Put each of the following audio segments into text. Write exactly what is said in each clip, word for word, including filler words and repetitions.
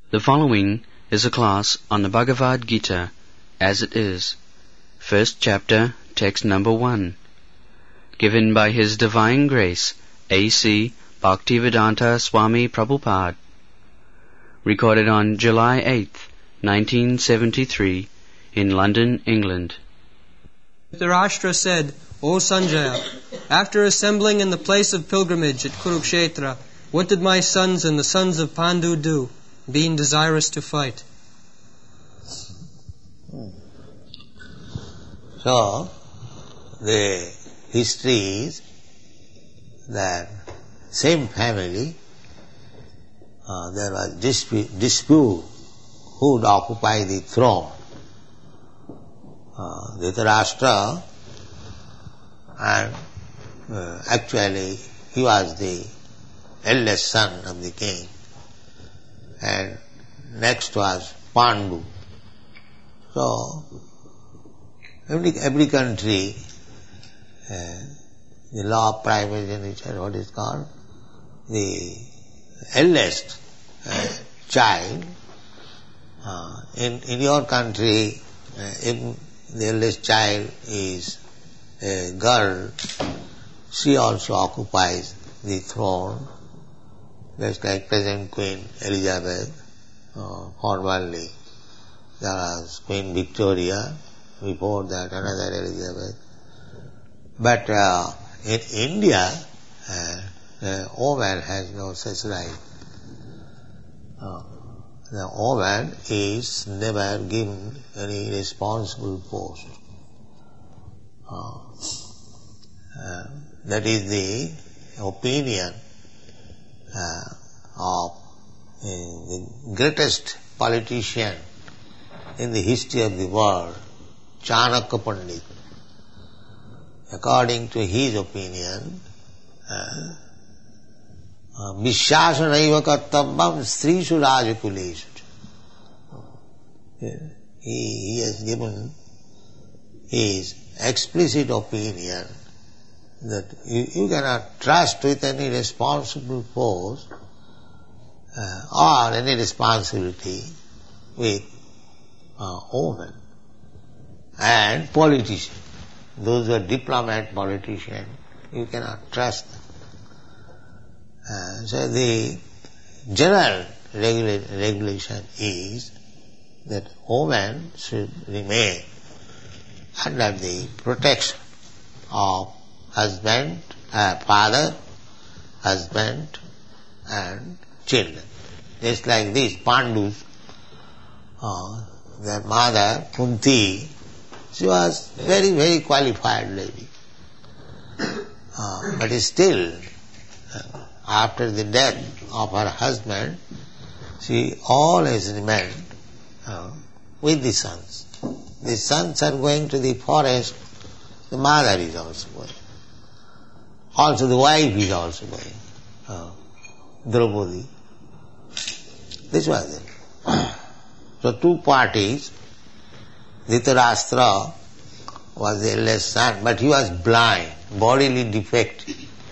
The following is a class on the Bhagavad Gita as it is, first chapter, text number one, given by His Divine Grace, A C Bhaktivedanta Swami Prabhupada, recorded on July eighth, nineteen seventy-three, in London, England. Dhritarashtra said, O Sanjaya, after assembling in the place of pilgrimage at Kurukshetra, what did my sons and the sons of Pandu do, being desirous to fight? So, the history is that same family, uh, there was dispute, dispute who would occupy the throne. Uh, Dhritarashtra, and uh, actually he was the eldest son of the king, and next was Pandu. So, every, every country, uh, the law of primogeniture, what is called, the eldest uh, child, uh, in, in your country, uh, if the eldest child is a girl, she also occupies the throne, just like present Queen Elizabeth, uh, formerly there was Queen Victoria, before that another Elizabeth. But uh, in India, uh, the woman has no such right. Uh, the woman is never given any responsible post. Uh, uh, that is the opinion uh, of uh, the greatest politician in the history of the world, Chanakya Pandit. According to his opinion, Vishyasanaiva kartavyam strishu rajakuleshu. He, he has given his explicit opinion that you, you cannot trust with any responsible post uh, or any responsibility with uh, women and politicians. Those who are diplomat, politicians, you cannot trust them. Uh, so the general regula- regulation is that women should remain under the protection of husband, uh, father, husband and children. Just like these Pandus, uh, their mother, Kunti, she was very, very qualified lady. Uh, but still, uh, after the death of her husband, she always remained uh, with the sons. The sons are going to the forest, the mother is also going. Also the wife is also going. Uh, Draupadi. This was it. So two parties. Dhritarashtra was the eldest son, but he was blind, bodily defective.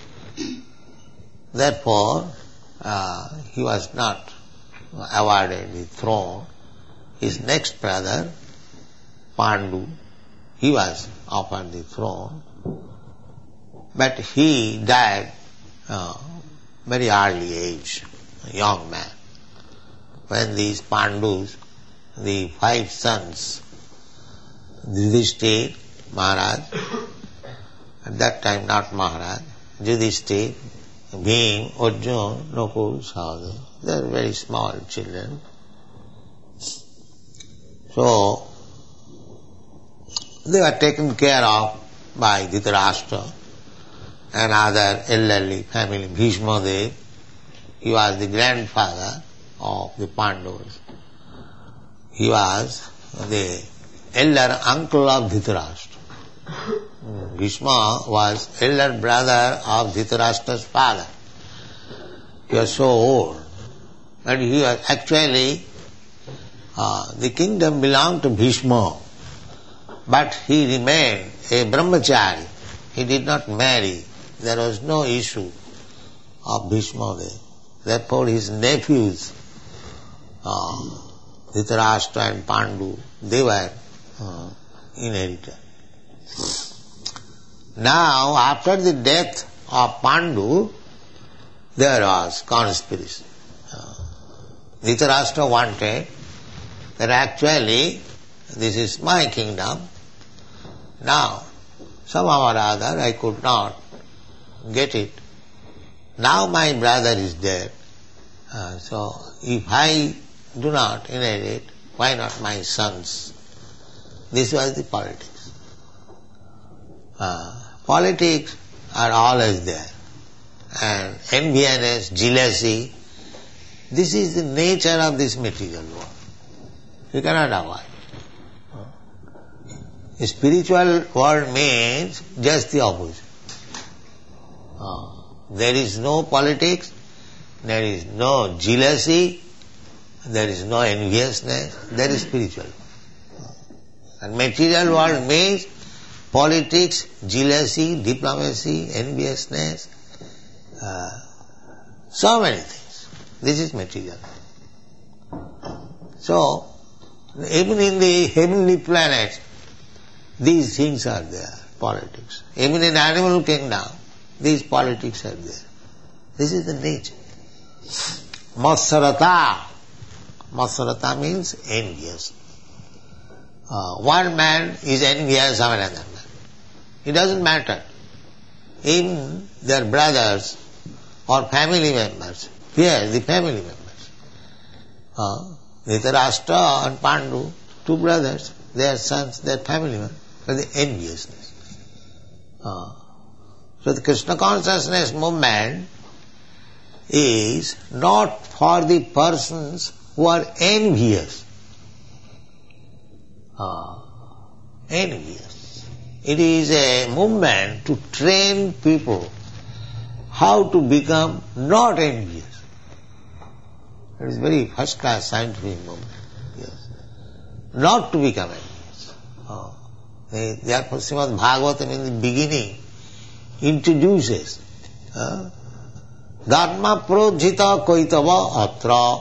Therefore, uh, he was not awarded the throne. His next brother, Pandu, he was offered the throne, but he died uh, very early age, a young man. When these Pandus, the five sons, Yudhishthira, Maharaj, at that time not Maharaj, Yudhishthira, Bhim, Arjuna, Nakul, Sahadeva, they are very small children. So, they were taken care of by Dhritarashtra and other elderly family. Bhishma Dev, he was the grandfather of the Pandavas. He was the elder uncle of Dhritarashtra. Bhishma was elder brother of Dhritarashtra's father. He was so old. But he was actually, uh, the kingdom belonged to Bhishma. But he remained a brahmachari. He did not marry. There was no issue of Bhishma there. Therefore his nephews uh, Dhritarashtra and Pandu, they were uh, inheritors. Now, after the death of Pandu, there was conspiracy. Uh, Dhritarashtra wanted that actually this is my kingdom. Now, somehow or other I could not get it. Now my brother is dead. Uh, so if I do not inherit, why not my sons? This was the politics. Uh, politics are always there. And enviousness, jealousy, this is the nature of this material world. You cannot avoid. The spiritual world means just the opposite. Uh, there is no politics, there is no jealousy, there is no enviousness, there is spiritual. And material world means politics, jealousy, diplomacy, enviousness, uh, so many things. This is material. So, even in the heavenly planets, these things are there, politics. Even in animal kingdom, these politics are there. This is the nature. Matsarata. Matsarata means envious. Uh, one man is envious of another man. It doesn't matter. Even their brothers or family members. Here, the family members. Uh, Dhritarashtra and Pandu, two brothers, their sons, their family members, for the enviousness. Uh, so the Krishna consciousness movement is not for the persons who are envious. Uh, envious. It is a movement to train people how to become not envious. It is very first class scientific movement. Yes. Not to become envious. Oh. They, therefore Srimad Bhagavatam in the beginning introduces uh, Dharma projita koitava atra.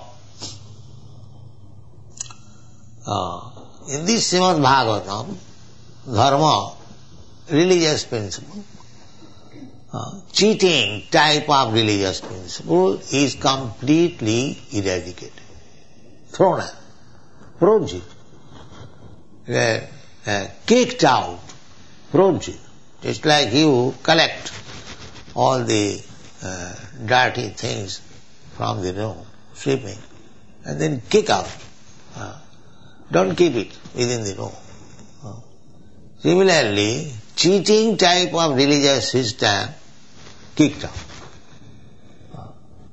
Uh, in this Srimad Bhagavatam, Dharma, religious principle, uh, cheating type of religious principle is completely eradicated, thrown out, projit, uh, uh, kicked out, projit. Just like you collect all the uh, dirty things from the room, sweeping, and then kick out. Uh, don't keep it within the room. Uh, similarly, cheating type of religious system, kicked out. Uh,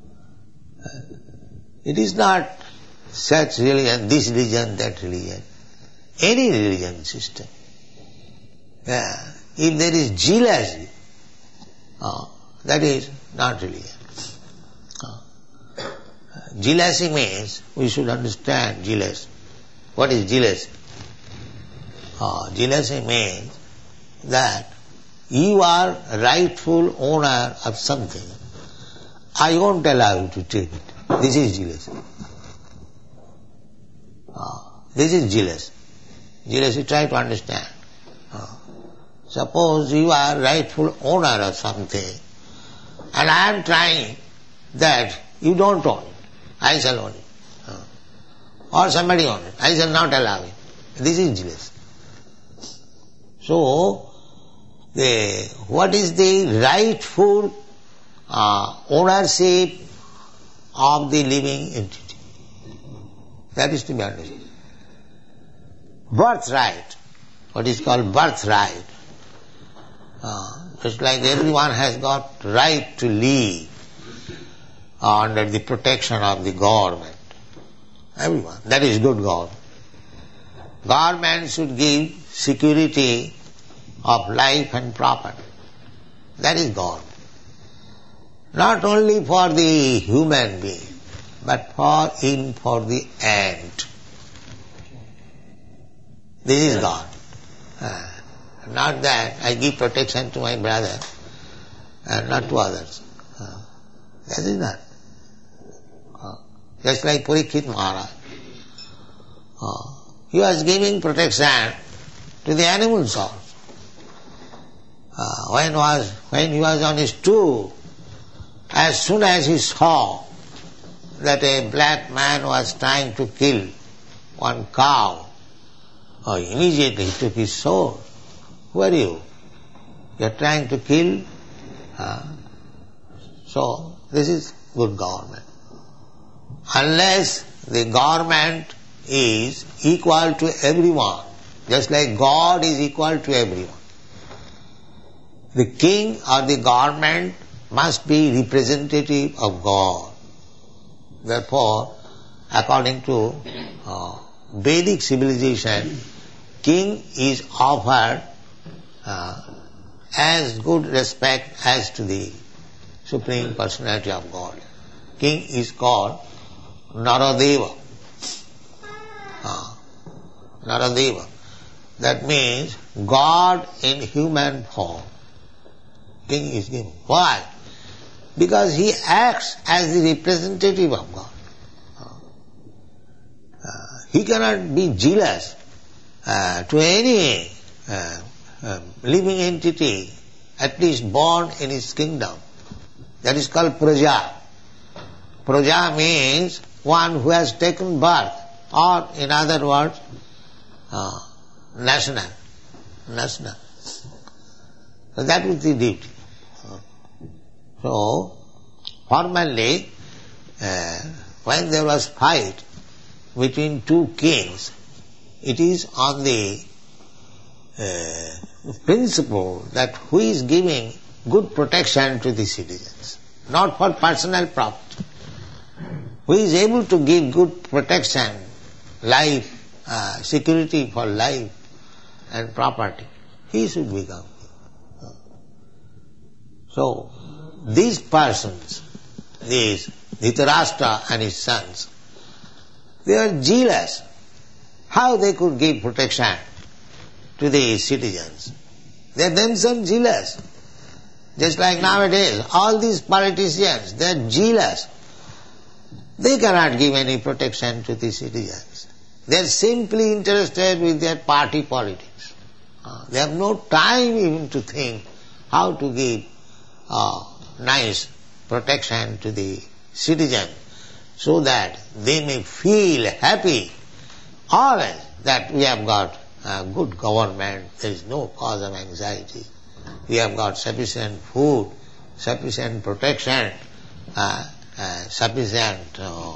it is not such religion, this religion, that religion. Any religion system. Yeah. If there is jealousy, uh, that is not religion. Uh, jealousy means, we should understand jealousy. What is jealousy? Uh, jealousy means that you are rightful owner of something. I won't allow you to take it. This is jealousy. Uh, this is jealousy. Jealousy, try to understand. Uh, Suppose you are rightful owner of something and I am trying that you don't own it, I shall own it. Uh, or somebody own it, I shall not allow it. This is jealousy. So, the, what is the rightful uh, ownership of the living entity? That is to be understood. Birthright, what is called birthright. Uh, just like everyone has got right to live under the protection of the government. Everyone. That is good government. Government should give security of life and property. That is government. Not only for the human being, but for in for the ant. This is God. Uh, not that I give protection to my brother and not to others. Uh, that is not. Uh, just like Parikshit Maharaj. Uh, he was giving protection to the animals also. Uh, when, was, when he was on his tour, as soon as he saw that a black man was trying to kill one cow, oh, immediately he took his sword. Who are you? You are trying to kill? Uh, so, this is good government. Unless the government is equal to everyone, just like God is equal to everyone, the king or the government must be representative of God. Therefore, according to uh, Vedic civilization, king is offered uh, as good respect as to the Supreme Personality of God. King is called Naradeva. Uh, Naradeva. That means God in human form. King is given. Why? Because he acts as the representative of God. Uh, he cannot be jealous uh, to any uh, uh, living entity, at least born in his kingdom. That is called praja. Praja means one who has taken birth, or in other words, uh, national. National. So that is the duty. So, formerly, uh, when there was fight between two kings, it is on the uh, principle that who is giving good protection to the citizens, not for personal profit. Who is able to give good protection, life, uh, security for life and property, he should become king. So, these persons, these Dhritarashtra and his sons, they are jealous. How they could give protection to the citizens? They are themselves jealous. Just like nowadays, all these politicians, they are jealous. They cannot give any protection to the citizens. They are simply interested with their party politics. Uh, they have no time even to think how to give uh, nice protection to the citizen so that they may feel happy always that we have got a good government, there is no cause of anxiety, we have got sufficient food, sufficient protection, uh, uh, sufficient uh,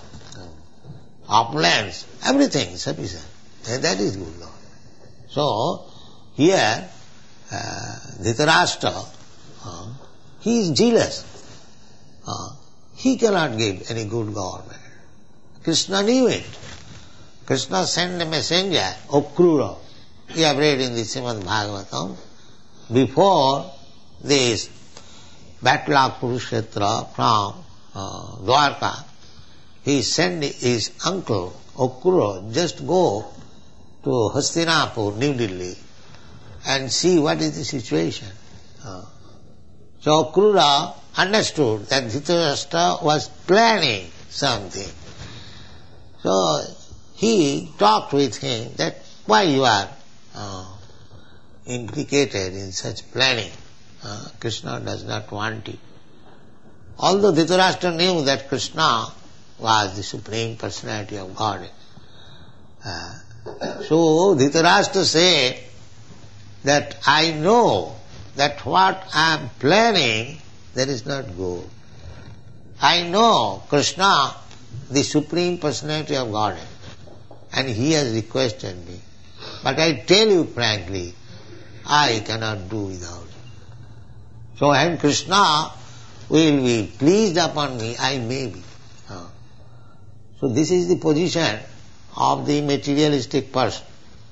opulence, everything sufficient. That is good government. So, here, uh, Dhritarashtra, uh, he is jealous. Uh, he cannot give any good government. Krishna knew it. Krishna sent a messenger, Akrura. We have read in the Srimad Bhagavatam. Before this battle of Kurukshetra from uh, Dwarka, he sent his uncle, Akrura, just go to Hastinapur, New Delhi, and see what is the situation. Uh, So Akrura understood that Dhritarashtra was planning something. So he talked with him that why you are uh, implicated in such planning. Uh, Krishna does not want it. Although Dhritarashtra knew that Krishna was the Supreme Personality of God. Uh, so Dhritarashtra said that I know that what I am planning, that is not good. I know Krishna, the Supreme Personality of Godhead, and he has requested me. But I tell you frankly, I cannot do without him. So when Krishna will be pleased upon me, I may be. So this is the position of the materialistic person.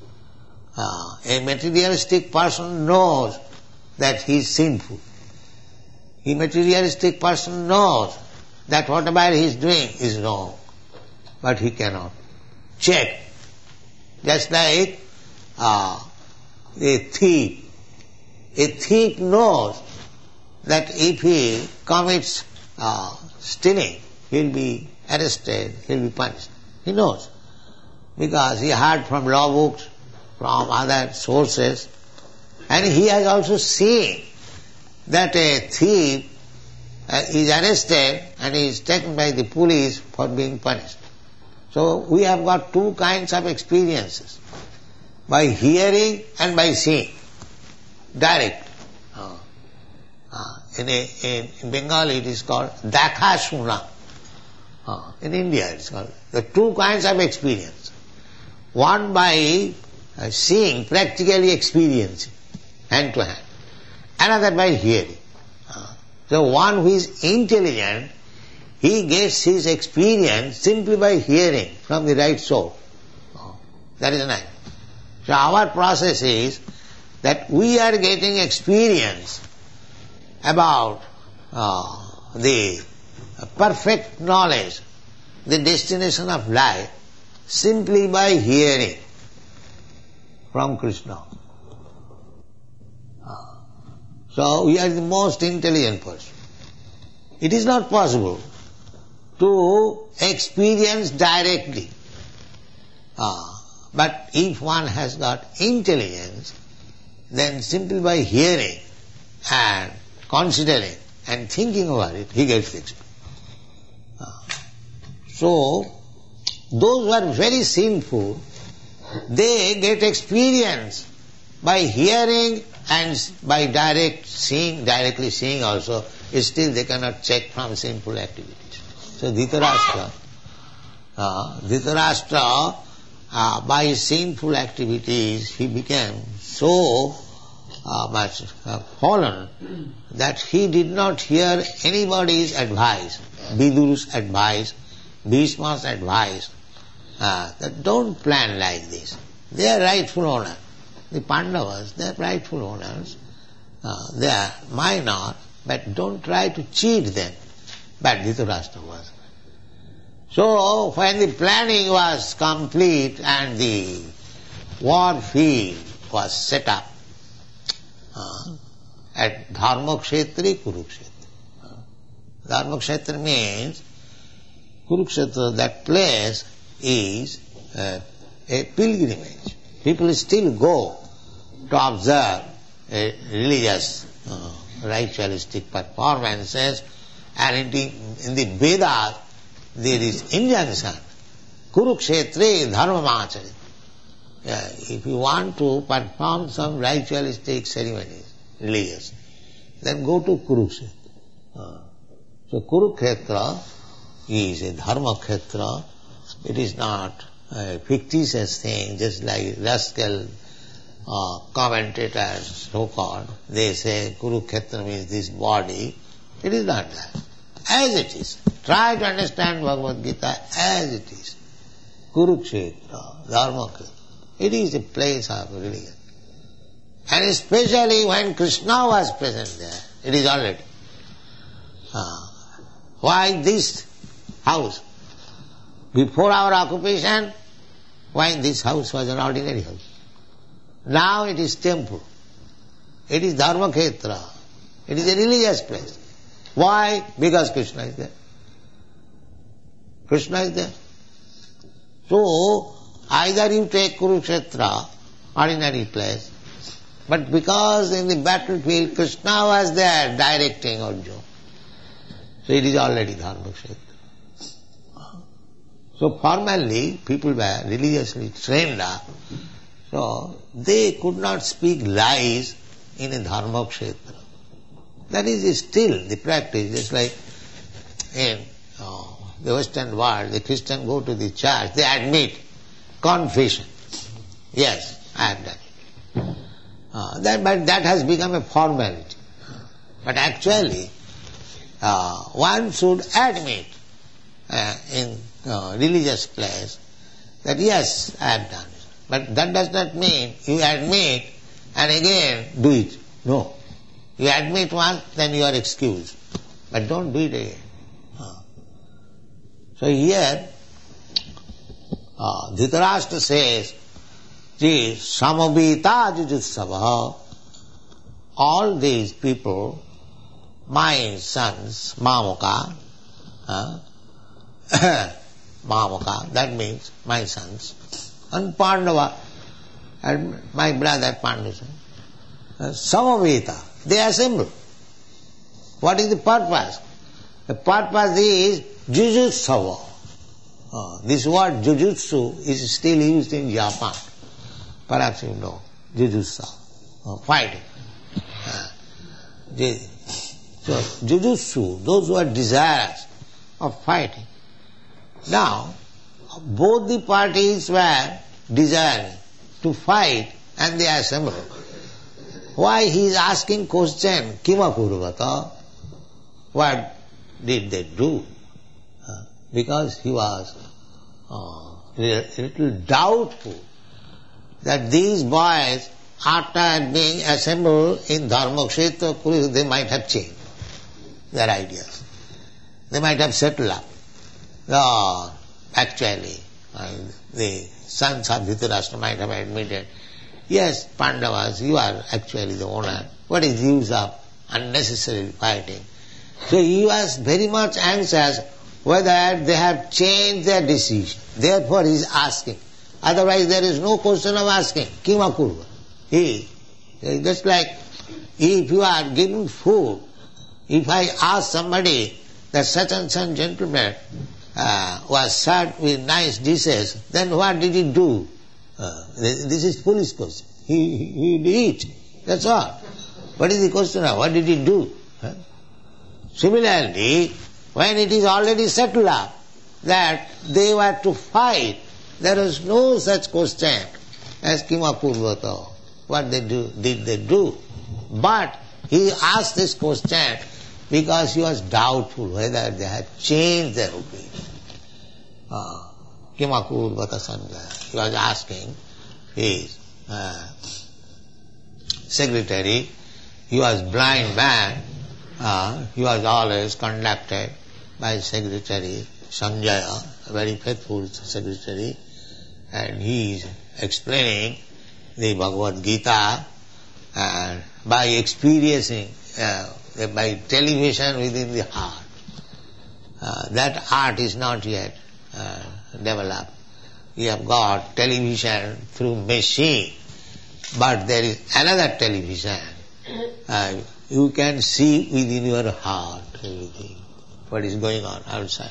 Uh, a materialistic person knows that he is sinful. A materialistic person knows that whatever he is doing is wrong, but he cannot check. Just like uh, a thief. A thief knows that if he commits uh, stealing, he will be arrested, he will be punished. He knows. because he heard from law books, from other sources, and he has also seen that a thief uh, is arrested and is taken by the police for being punished. So we have got two kinds of experiences, by hearing and by seeing, direct. Uh, uh, in, a, in, in Bengali it is called Dakha Shuna. Uh, in India it is called. The two kinds of experience. One by uh, seeing, practically experiencing, hand to hand. Another by hearing. Uh, so one who is intelligent, he gets his experience simply by hearing from the right source. Uh, that is nice. So our process is that we are getting experience about uh, the perfect knowledge, the destination of life, simply by hearing from Krishna. Uh, so we are the most intelligent person. It is not possible to experience directly. Uh, but if one has got intelligence, then simply by hearing and considering and thinking about it, he gets the experience. Uh, so, those who are very sinful, they get experience by hearing and by direct seeing, directly seeing also, still they cannot check from sinful activities. So Dhritarashtra, uh, Dhritarashtra, uh, by his sinful activities, he became so uh, much uh, fallen that he did not hear anybody's advice, Viduru's advice, Bhishma's advice, uh, that don't plan like this. They are rightful owners. The Pandavas, they are rightful owners. Uh, they are minor, but don't try to cheat them. But Dhritarashtra was. So, when the planning was complete and the war field was set up uh, at Dharmakshetri, Kurukshetra. Uh, Dharmakshetra means Kurukshetra, that place is uh, a pilgrimage. People still go to observe a religious, uh, ritualistic performances, and in the, in the Vedas there is injunction, Kurukshetre dharmamachari. Yeah, if you want to perform some ritualistic ceremonies, religious, then go to Kurukshetra. Uh, so Kurukshetra is a dharmakhetra. It is not a fictitious thing, just like rascal uh, commentators, so-called. They say Kurukshetra means this body. It is not that. As it is. Try to understand Bhagavad Gita as it is. Kurukshetra, Dharmakhetra. It is a place of religion. And especially when Krishna was present there, it is already. Uh, why this house? Before our occupation, why this house was an ordinary house? Now it is temple. It is Dharmakhetra. It is a religious place. Why? Because Krishna is there. Krishna is there. So, either you take Kurukshetra, ordinary place, but because in the battlefield Krishna was there directing Arjuna, so it is already Dharmakshetra. So formally people were religiously trained up, so they could not speak lies in a Dharmakshetra. That is still the practice, just like in uh, the Western world, the Christians go to the church, they admit confession. Yes, I have done it. Uh, that, but that has become a formality. But actually, uh, one should admit uh, in uh, religious place that yes, I have done it. But that does not mean you admit and again do it. No. You admit once, then you are excused. But don't do it again. Uh. So here, uh, Dhritarashtra says, Ji samavita jujutsava, all these people, my sons, Mamaka, uh, Mamaka, that means my sons, and Pandava, and my brother Pandu, uh, Samaveta, they assemble. What is the purpose? The purpose is Jujutsava. Uh, this word Jujutsu is still used in Japan. Perhaps you know, Jujutsu, uh, fighting. Uh, so, Jujutsu, those who are desirous of fighting. Now, both the parties were desiring to fight and they assembled. Why he is asking question, Kima Kurvata? What did they do? Uh, because he was uh, a little doubtful that these boys, after being assembled in Dharmakshetra, they might have changed their ideas. They might have settled up. No, actually, uh, the sons of Dhritarashtra might have admitted, yes, Pandavas, you are actually the owner. What is the use of unnecessary fighting? So he was very much anxious whether they have changed their decision. Therefore he is asking. Otherwise there is no question of asking. Kima kurva. He, just like if you are giving food, if I ask somebody that such and such gentleman uh, was served with nice dishes, then what did he do? Uh, this is foolish question. He, he, he eat. That's all. What is the question of what did he do? Huh? Similarly, when it is already settled up that they were to fight, there is no such question as Kima Purvata. What they do, did they do? But he asked this question because he was doubtful whether they had changed their opinion. Uh, Kima Purvata Sanjaya. He was asking his uh, secretary. He was blind man. Uh, he was always conducted by secretary Sanjaya, a very faithful secretary, and he is explaining the Bhagavad Gita uh, by experiencing, uh, by television within the heart. Uh, that art is not yet uh, developed. We have got television through machine, but there is another television. Uh, you can see within your heart everything, what is going on outside.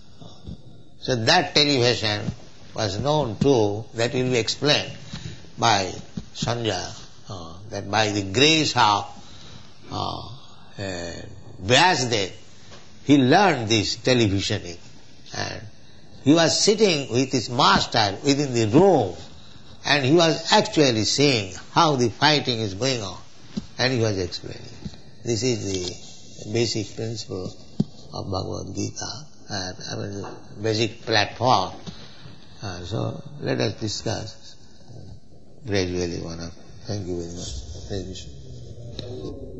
So that television was known too, that will be explained by Sanjaya, uh, that by the grace of uh, uh, Vyasdev, he learned this televisioning. And he was sitting with his master within the room, and he was actually seeing how the fighting is going on, and he was explaining. This is the basic principle of Bhagavad Gita, and I mean the basic platform. Uh, so let us discuss gradually one of. Thank you very much. Thank you.